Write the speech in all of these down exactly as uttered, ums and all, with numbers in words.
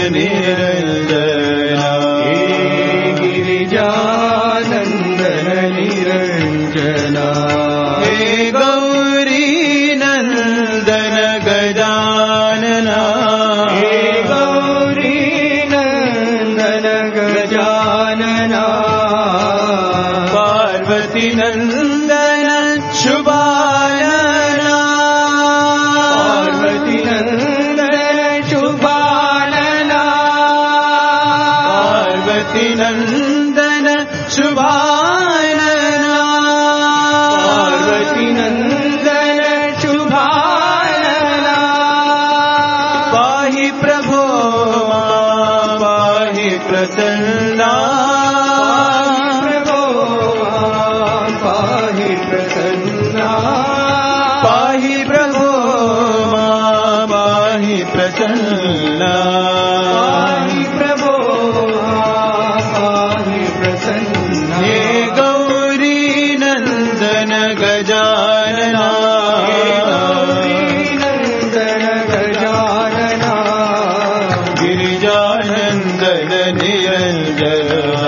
निरञ्जना हे गिरिजानन्दन निरञ्जना हे गौरी नन्दन गजानना हे गौरी नन्दन गजानना पार्वती नन्दन शुभानना पार्वती नन्दन शुभानना पार्वती नन्दन शुभानना पार्वती नन्दन शुभानना पाहि प्रभो पाहि प्रसन्ना प्रभो पाहि प्रसन्ना पाहि प्रभो पाहि प्रसन्ना पाहि प्रभो पाहि प्रसन्ना हे गौरी नन्दन गजानना हे गौरी नन्दन गजानना गिरिजानन्दन निरञ्जना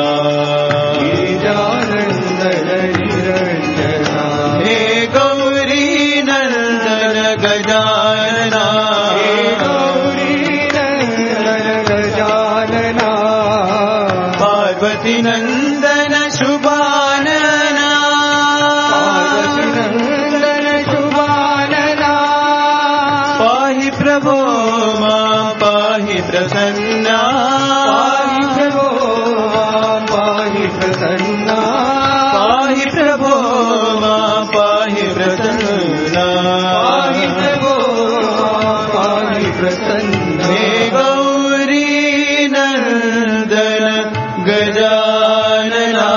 गिरिजानन्दन निरञ्जना हे गौरी नन्दन गजानना हे गौरी नन्दन गजानना पार्वती नन्दन शुभानना पार्वती नन्दन शुभानना पाहि प्रभो मां पाहि प्रसन्ना पाहि प्रभो पाहि प्रसन्ना पाहि प्रभो मां पाहि प्रसन्ना पाहि प्रभो पाहि प्रसन्ना हे गौरी नन्दन गजानना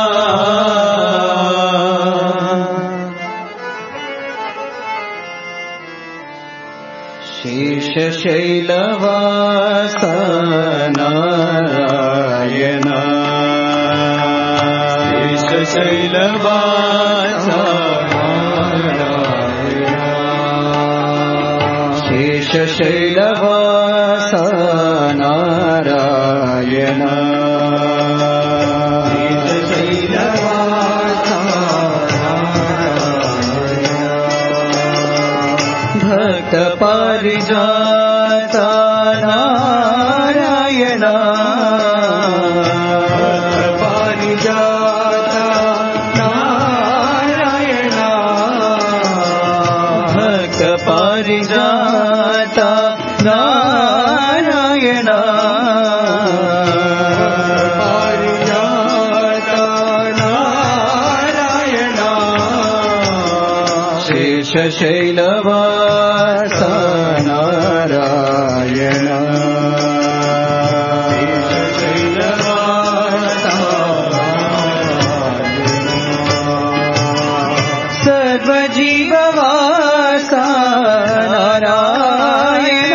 शेषशैलवासा नारायण शेषशैलवासा नारायण शेषशैलवासा नारायण शेषशैलवासा भक्त पारिजाता नारायण पारिजाता नारायण भक्त पारिजाता नारायण पारिजाता नारायण शेषशैलवासा नारायण सर्वजीववासा नारायण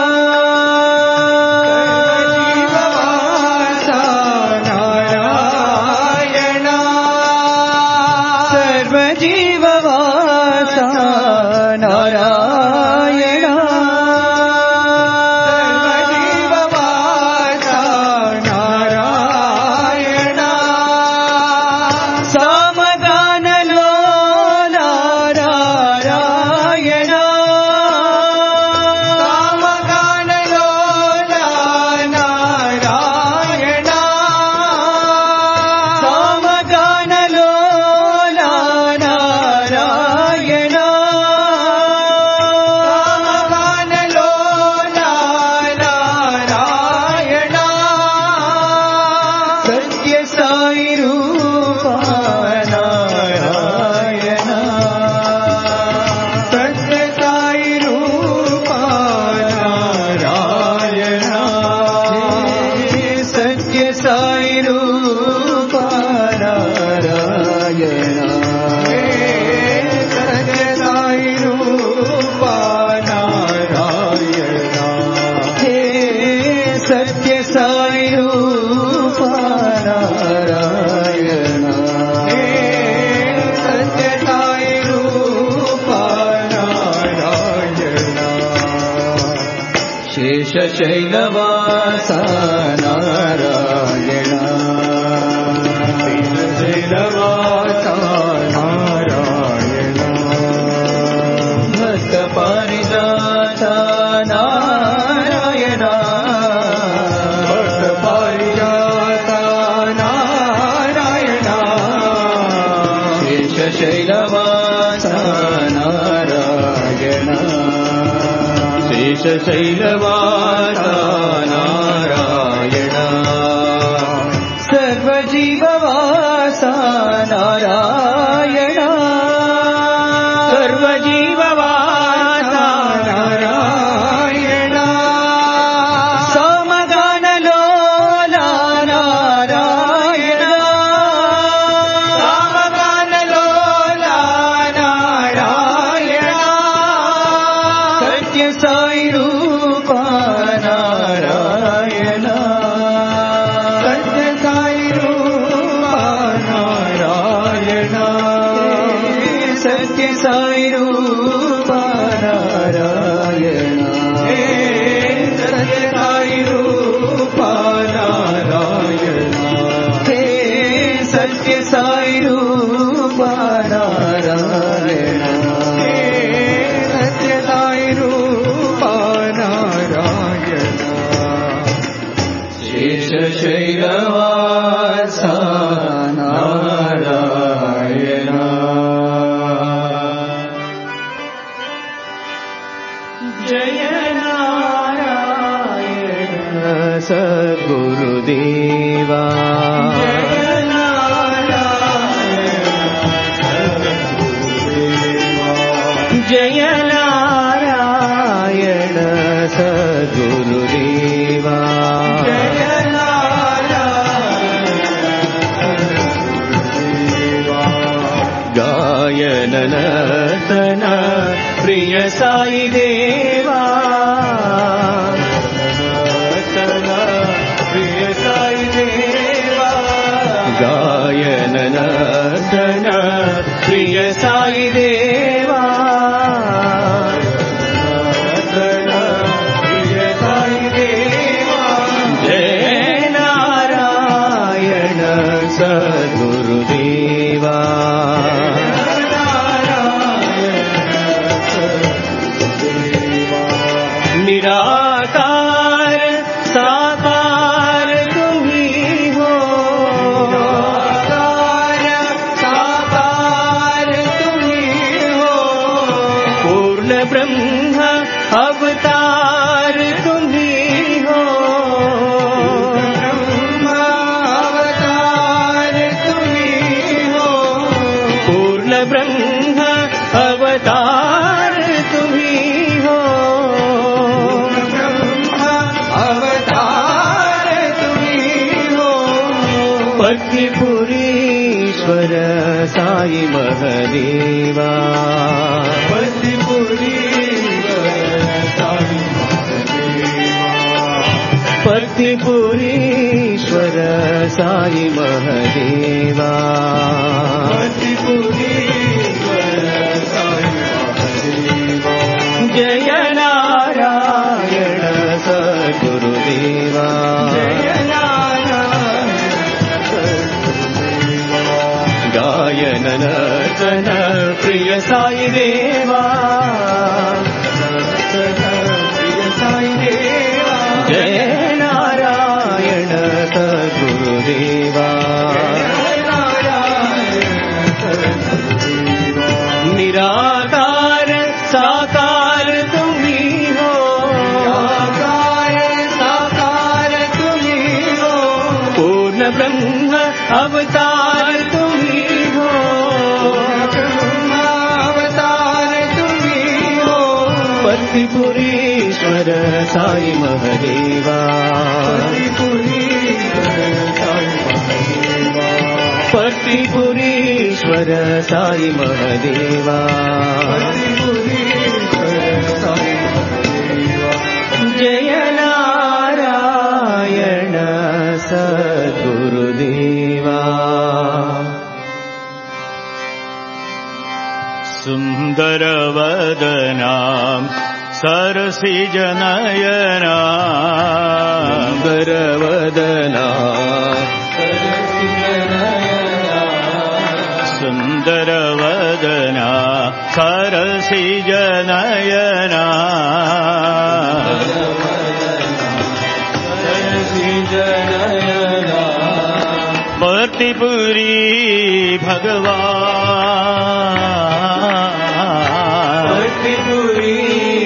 सर्वजीववासा नारायण सर्वजीववासा नारायण सामगानलो नारायण सामगानलो नारायण सामगानलो नारायण सामगानलो नारायण सत्य साई रूपा नारायण सत्य साई रूपा नारायण सत्य साई रूपा नारायण सत्य साई रूपा नारायण हे सत्य साई रूपा नारायण శేషశైలవాస నారాయణ శేషశైలవాస నారాయణ భక్త పారిజాత నారాయణ భక్త పారిజాత నారాయణ శేషశైలవాస నారాయణ శేషశైలవాస నారాయణ సర్వజీవవాస నారాయణ సర్వజీవవాస నారాయణ సమగానలోల నారాయణ సమగానలోల నారాయణ సత్య సాయి రూప నారాయణ సత్య సాయి రూప నారాయణ సత్య సాయి రూప నారాయణ సత్య సాయి రూప నారాయణ సత్య సాయి రూప నారాయణ సత్య సాయి రూప నారాయణ శేషశైలవాస నారాయణ జయ నారాయణ సద్గురుదేవా జయ జయ నారాయణ సద్గురుదేవా జయ గాయన నర్తన ప్రియ సాయి దేవా ప్రియ సాయి దేవా గాయన నర్తన ప్రియ సాయి దేవా ప్రియ సాయి దేవా జయ నారాయణ సద్గురుదేవా निराकार साकार तुम्ही हो निराकार साकार तुम्ही हो पूर्ण ब्रह्म अवतार तुम्ही हो ब्रह्म अवतार तुम्ही हो पूर्ण ब्रह्म अवतार तुम्ही हो अवतार तुम्ही हो पत्नीपुरीश्वर साई महदेवा पत्नीपुरीश्वर साई महदेवा पत्नीपुरीश्वर साई महदेवा पत्नीपुरीश्वर साई महदेवा जय नारायण सद्गुरुदेवा जय नारायण गायन नर्तन प्रिय साई देवा प्रिय साई देवा जय नारायण सद्गुरुदेवा निराकार साकार तुम्ही हो पूर्ण ब्रह्म अवतार तुम्ही हो ब्रह्म अवतार तुम्ही हो पत्नीपुरीश्वर साई महदेवा पत्नीपुरीश्वर साई महदेवा जय नारायण सद्गुरुदेवा सुंदरवदनां सरसिज नयना सुन्दरवदना सुन्दरवदना सरसिज नयना भक्तिपुरी भगवान भक्तिपुरी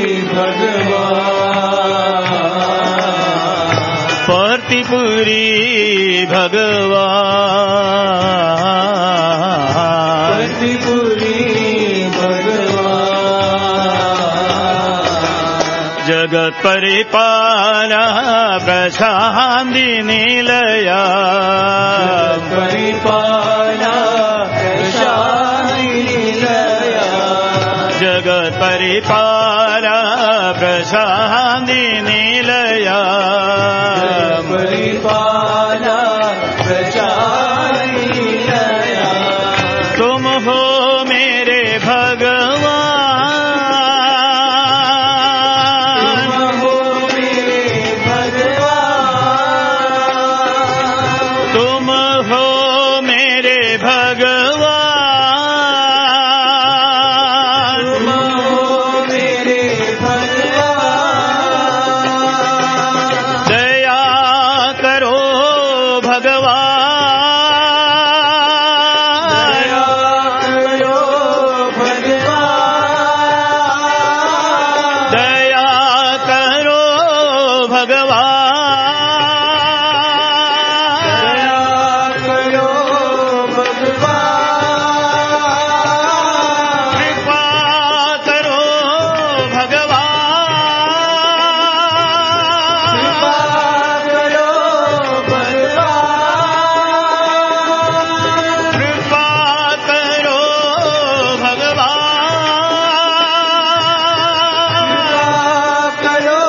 भगवान भक्तिपुरी भगवान भक्तिपुरी भगवान जगत परिपाला प्रशांति निलया परिपाला प्रशांति निलया जगत परिपाला प्रशांति निलया परिपाला प्रशांति निलया तुम हो मेरे भगवान तुम हो मेरे भगवान तुम हो मेरे भगवान दया करो भगवान दया करो भगवान दया करो भगवान दया करो भगवान कृपा करो भगवान कृपा करो भगवान कृपा करो भगवान करो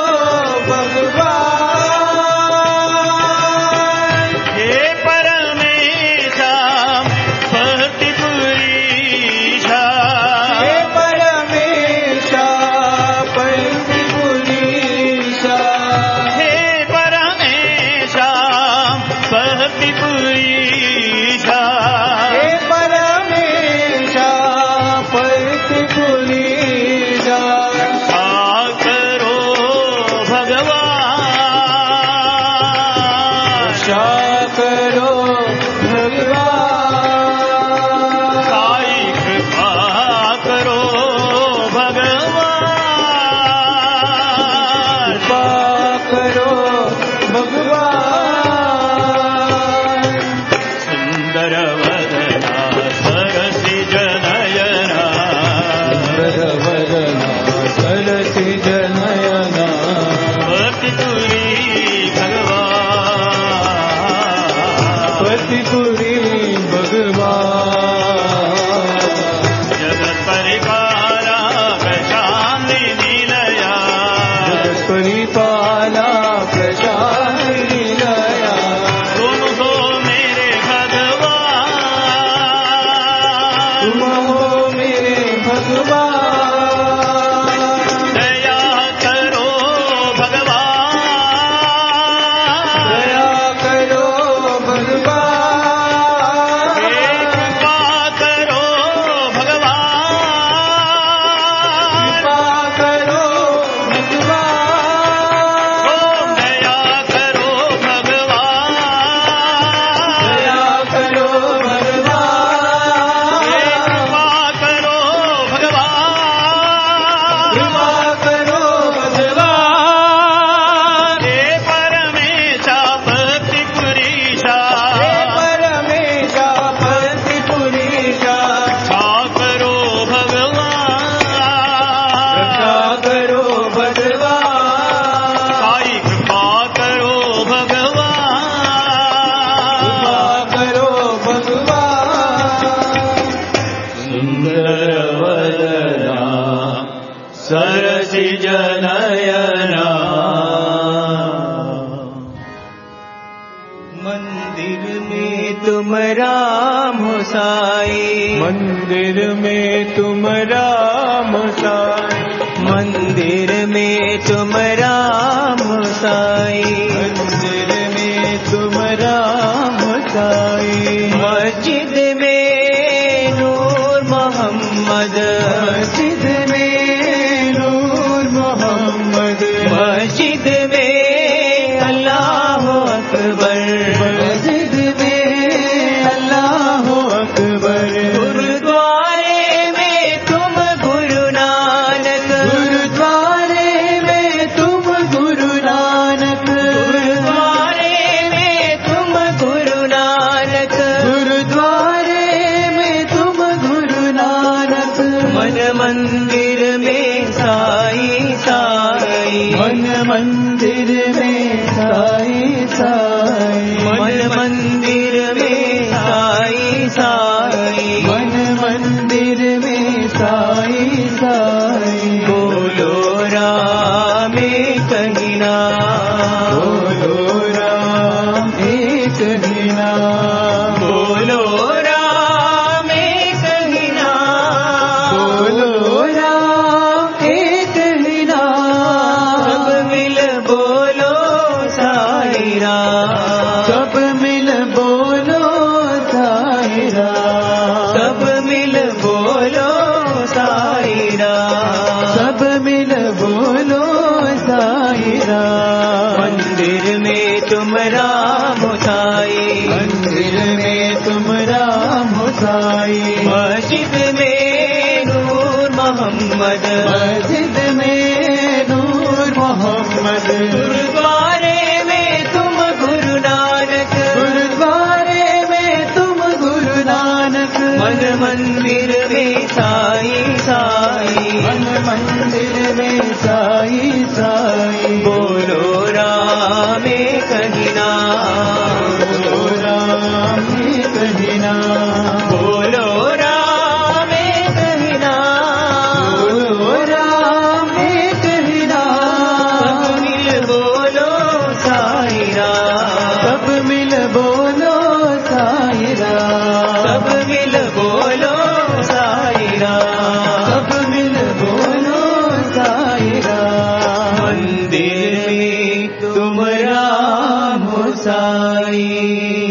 भगवान हे परमेशा भक्तिपुरीशा हे परमेशा भक्तिपुरीशा हे परमेशा भक्तिपुरीशा हे परमेशा भक्तिपुरीशा कृपा करो भगवान रक्षा करो भगवान साई कृपा करो भगवान कृपा करो भगवान सुंदर वदना सरसिज नयना वदना सरसिज नयना भक्तिपुरी भगवान भक्तिपुरी भगवान जगत परिपाला प्रशांति निलया जगत परिपाला प्रशांति निलया तुम हो मेरे भगवान तुम हो मेरे भगवान दया करो भगवान दया करो भगवान हे कृपा करो भगवान कृपा करो भगवान ओम दया करो भगवान दया करो भगवान हे कृपा करो भगवान कृपा करो भगवान हे परमेशा भक्तिपुरीशा हे परमेशा भक्तिपुरीशा रक्षा करो भगवान रक्षा करो भगवान साई कृपा करो भगवान कृपा करो भगवान सुंदर वदना सरसिज नयना मंदिर में तुम राम हो साई मंदिर में तुम राम साई मंदिर में तुम राम साई, मंदिर में तुम राम साई, मस्जिद में नूर मोहम्मद, मस्जिद में नूर मोहम्मद, मस्जिद में अल्लाह अकबर, मस्जिद में अल्लाह अकबर, गुरुद्वारे में तुम गुरु नानक, गुरुद्वारे में तुम गुरु नानक, गुरुद्वारे में तुम गुरु नानक, गुरुद्वारे में तुम गुरु नानक, मन मंदिर में साई साई, मन मंदिर में साई साई, मन मंदिर में साई साई, मन मंदिर में साई साई, बोलो राम कहीं ना, बोलो राम एक ही नाम, बोलो राम कहीं ना, बोलो राम एक ही नाम, सब मिल बोलो साई राम, सब मिल बोलो साई राम, सब मिल बोलो साई राम, सब मिल बोलो साई राम, मंदिर में तुम राम साई, मंदिर में तुम राम साई, मस्जिद में नूर मोहम्मद, मस्जिद में नूर मोहम्मद, गुरुद्वारे में तुम गुरु नानक, गुरुद्वारे में तुम गुरु नानक, मन मंदिर में साई साई, मन मंदिर में साई साई, बोलो राम कहीं ना, बोलो राम कहीं ना, बोलो राम कहीं ना, बोलो राम कहीं ना, सब मिल बोलो साई राम, सब मिल बोलो साई राम, सब मिल बोलो साई राम, सब मिल बोलो साई राम, मंदिर में तुम राम साई।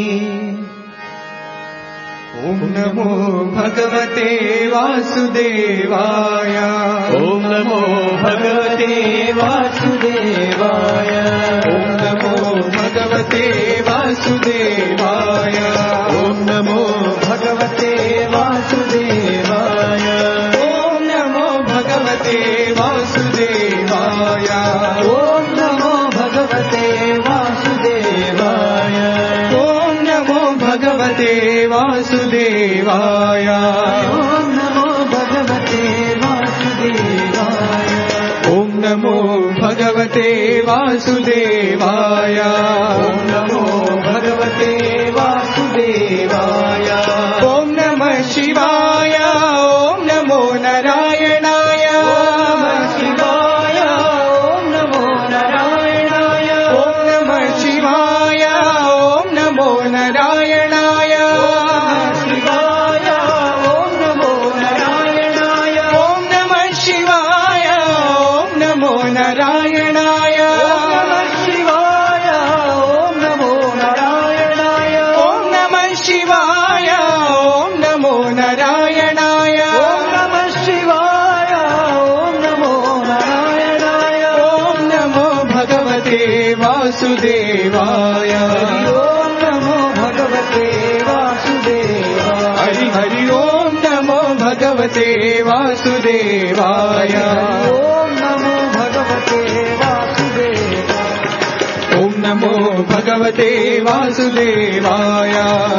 ओम नमो भगवते वासुदेवाय, ओम नमो भगवते वासुदेवाय, ओम नमो भगवते वासुदेवाय, ओम नमो भगवते वासुदेवाय, ओम नमो भगवते वासुदेवाय, ओम नमो भगवते वासुदेवाय, ओम नमो भगवते वासुदेवाय, ओम नमो भगवते वासुदेवाय, ओम नमो भगवते वासुदेवाय, ओम नमो भगवते वासुदेवाय, ओम नमः शिवाय, ओम नमो नारायणाय, ओम शिवाय, ओम नमो नारायणाय, ओम नमः शिवाय, ओम नमो नारायणाय, ओम शिवाय, ओम नमो नारायणाय, ओम नमः शिवाय, ओम नमो नारायणाय, ओम शिवाय, ओम नमो नारायणाय, ओम नमः शिवाय, ओम नमो नारायणाय, ओम नमः शिवाय, ओम नमो नारायणाय, ओम नमो भगवते वासुदेवाय, ओम नमो भगवते वासुदेवाय, हरि हरि ओम नमो भगवते वासुदेवाय, ओम नमो भगवते वासुदेवाय, ओम नमो भगवते वासुदेवाय,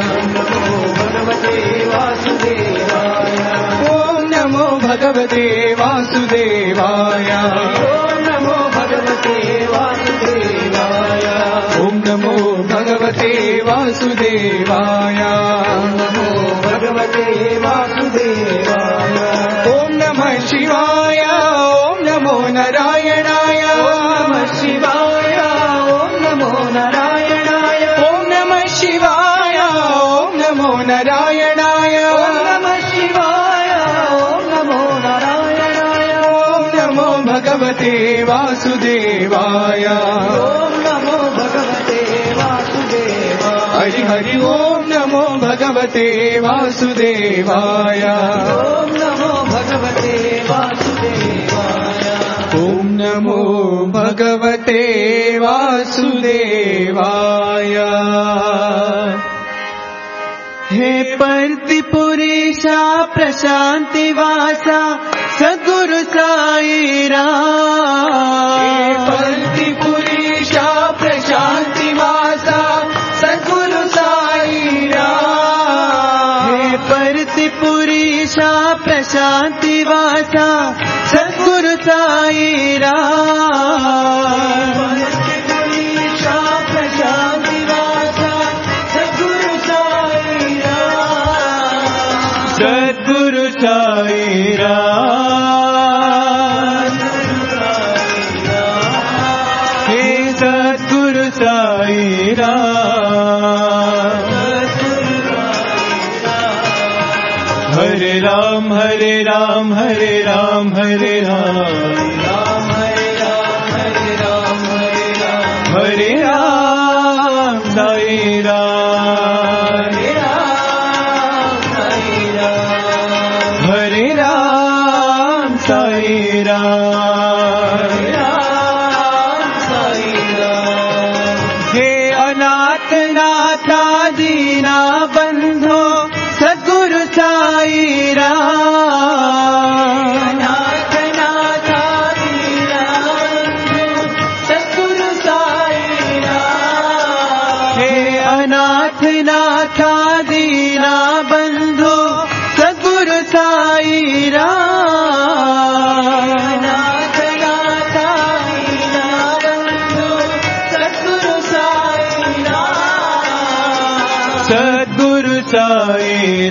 ओम नमो भगवते वासुदेवाय, ओम नमो भगवते वासुदेवाय, ओम नमो भगवते वासुदेवाय, ओम नमो भगवते वासुदेवाय, ओम नमः शिवाय, ओम नमो नारायणाय, ओम नमः शिवाय, ओम नमो नारायणाय, ओम नमः शिवाय, ओम नमो नारायणाय, ओम नमः शिवाय, ओम नमो नारायणाय, ओम नमो भगवते भगवते वासुदेवाय ओम नमो भगवते वासुदेवाय हरि हरि ओम नमो भगवते वासुदेवाय ओम नमो भगवते वासुदेवाय ओम नमो भगवते वासुदेवाय हे पर्तिपुरीशा प्रशांतिवासा सद्गुरु साई राम पर्तिपुरीशा प्रशांतिवासा सद्गुरु साई राम हे पर्तिपुरीशा प्रशांतिवासा सद्गुरु साई राम पर्तिपुरीशा प्रशांतिवासा सद्गुरु साई राम सद्गुरु साई राम हे सद्गुरु साई राम हरे राम हरे राम हरे राम हरे राम राम हरे राम हरे राम हरे राम हरे राम साई राम हरे राम साई राम हरे राम साई राम हरे राम साई राम हे अनाथ नाथा दीना बंधो सद्गुरु साई राम अनाथ नाथा दीना बंधु सद्गुरु साई राम हे अनाथ नाथा दीना बंधो सद्गुरु साई राम अनाथ नाथा दीना बंधु सद्गुरु साई राम सद्गुरु साई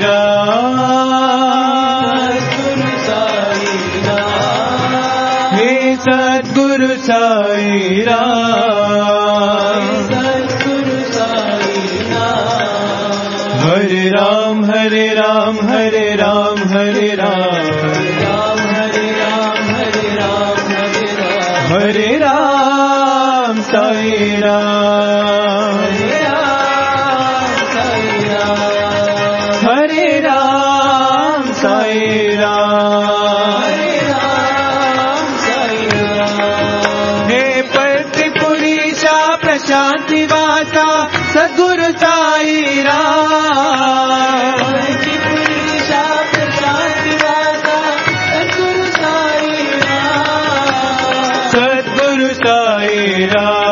राम सद्गुरु साई राम हे सद्गुरु साई राम सद्गुरु साई राम हरे राम हरे राम हरे राम हरे राम राम हरे राम हरे राम हरे राम हरे राम साई राम हरे राम साई राम हरे राम साई राम हरे राम साई राम हे पर्तिपुरीशा प्रशांतिवासा सद्गुरु साई राम पर्तिपुरीशा प्रशांतिवासा सद्गुरु साई राम सद्गुरु साई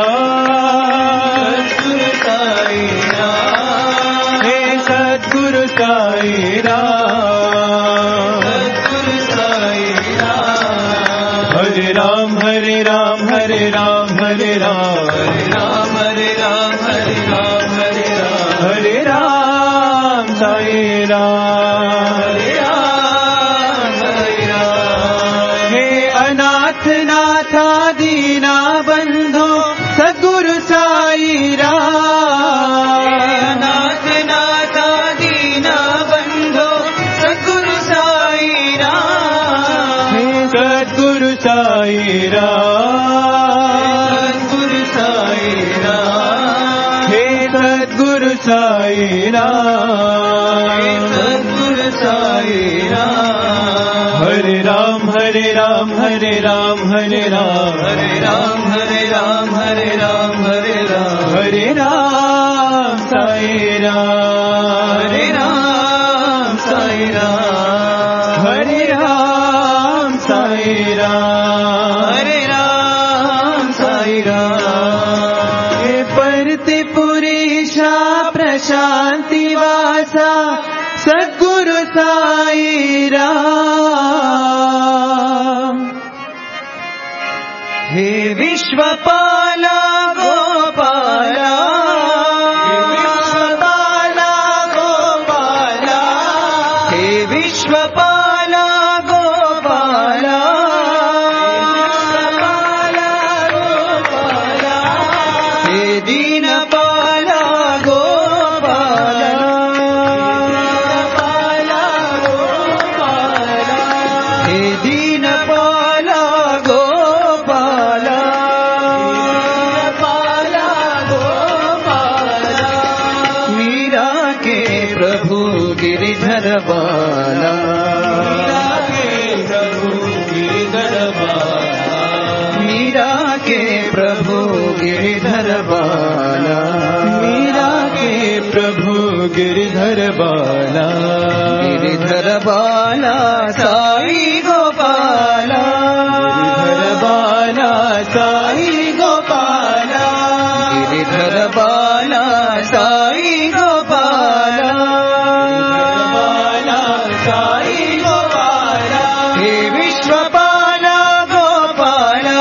राम सद्गुरु साई राम हे सद्गुरु साई राम सद्गुरु साई राम हरे राम हरे राम हरे राम हरे राम हरे राम हरे राम हरे राम हरे राम हरे राम साई राम हरे राम हरे राम हे अनाथ नाथा दीना बंधो सद्गुरु साई राम अनाथ नाथा दीना बंधो सद्गुरु साई राम हे सद्गुरु साई राम सद्गुरु साई राम हे सद्गुरु साई राम सद्गुरु साई राम हरे राम हरे राम हरे राम हरे राम हरे राम हरे राम हरे राम हरे राम हरे राम साई राम हरे राम साई राम हरे राम साई राम हरे राम साई राम हे पर्तिपुरीशा प्रशांतिवासा सद्गुरु साई राम हे विश्वपाला गोपाला हे विश्वपाला गोपाला हे विश्वपाला गोपाला विश्वपाला गोपाला हे दीनपाला गोपाला दीनपाला गोपाला हे दीनपाला गोपाला गिरिधर बाला मीरा के प्रभु गिरिधर बाला मीरा के प्रभु गिरिधर बाला गिरिधर बाला साई गोपाला गिरिधर बाला साई गोपाला गिरिधर बाला साई गोपाला बाला साई गोपाला हे विश्वपाला गोपाला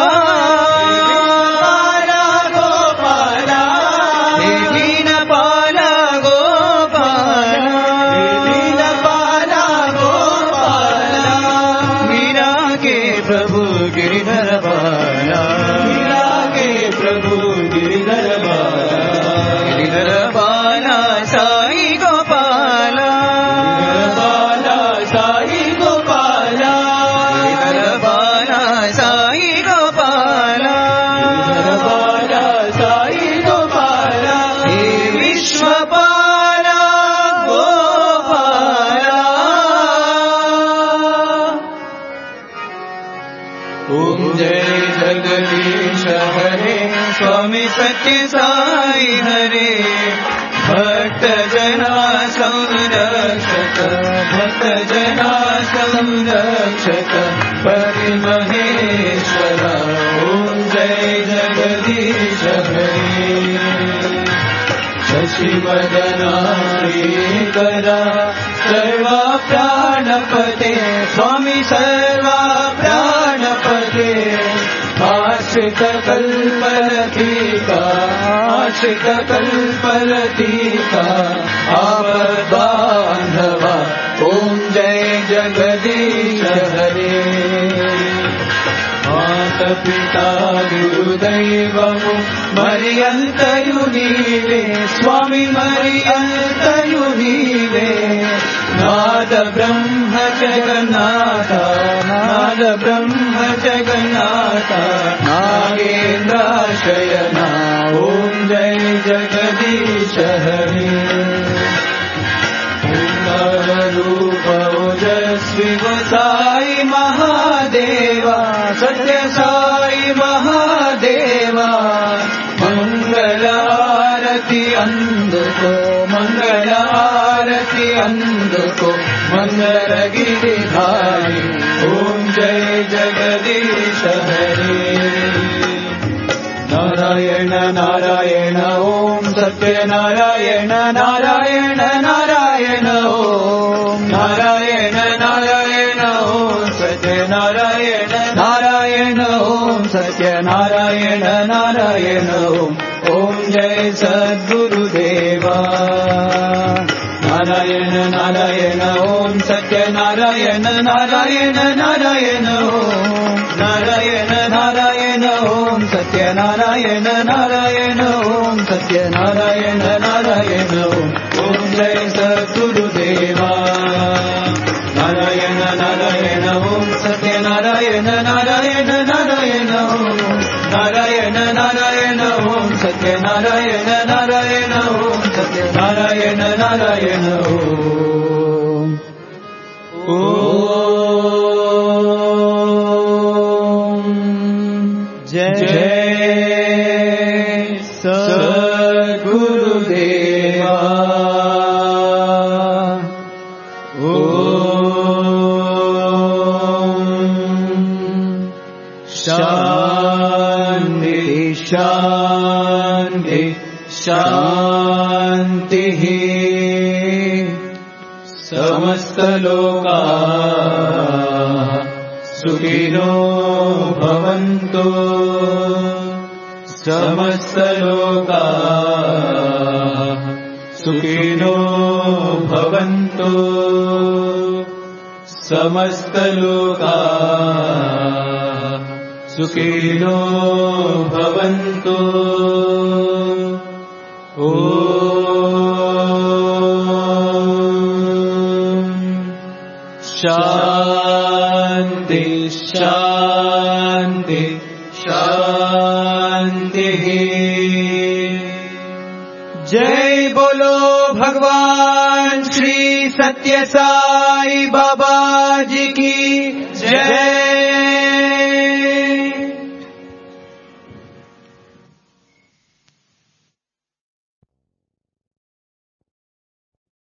गोपाला हे दीनपाला गोपाला दीनपाला गोपाला मीरा के प्रभु गिरिधर बाला मीरा के प्रभु गिरिधर बाला गिरिधर बाला साई गोपाला बाला साई गोपाला गिरिधर बाला साई गोपाला बाला साई गोपाला हे विश्वपाला गोपाला ओम जय जगदीश हरे स्वामी सत्य साई हरे भक्त जना संरक्षक भक्त जना संरक्षक परिमहेश्वर ओम जय जगदीश हरे शशिवदना श्रीकरा सर्वा प्राणपते स्वामी सर्वा प्राणपते आश्रित कल्पलतिका आश्रित कल्पलतिका आपद्बान्धवा ओम जय जगदीश हरे मातपिता गुरुदैवमु मर्यन्तयु नीवे स्वामी मर्यन्तयु नीवे नाद ब्रह्म जगन्नाथ नाद ब्रह्म जगन्नाथ नागेन्द्राशयना ओम जय जगदीश हरे रूप ओजस्वी साई महादेवा सत्य साई महादेवा मंगल आरती अंधको मंगल आरती अंधको मंगल गिरिधारी ओम जय जगदीश हरे नारायण नारायण ओम सत्य नारायण नारायण नारायण ओम नारायण नारायण ओम सत्य नारायण नारायण ओम सत्य नारायण नारायण ओम ओम जय सद्गुरुदेवा नारायण नारायण ओम सत्य नारायण नारायण नारायण ओम नारायण नारायण ओम सत्य नारायण नारायण ओम सत्य नारायण नारायण ओम ओम जय सद्गुरुदेवा नारायण नारायण ओम सत्य नारायण नारायण नारायण ओम नारायण नारायण ओम सत्य नारायण नारायण ओम सत्य नारायण नारायण ओम ओम जय सद्गुरुदेवा शांति शांति शांतिः समस्त लोकाः सुखिनो भवन्तु समस्त लोकाः सुखिनो भवन्तु समस्त लोकाः सुखिनो भवन्तु शांति शांति शांति। जय बोलो भगवान श्री सत्य साई बाबा जी की जय।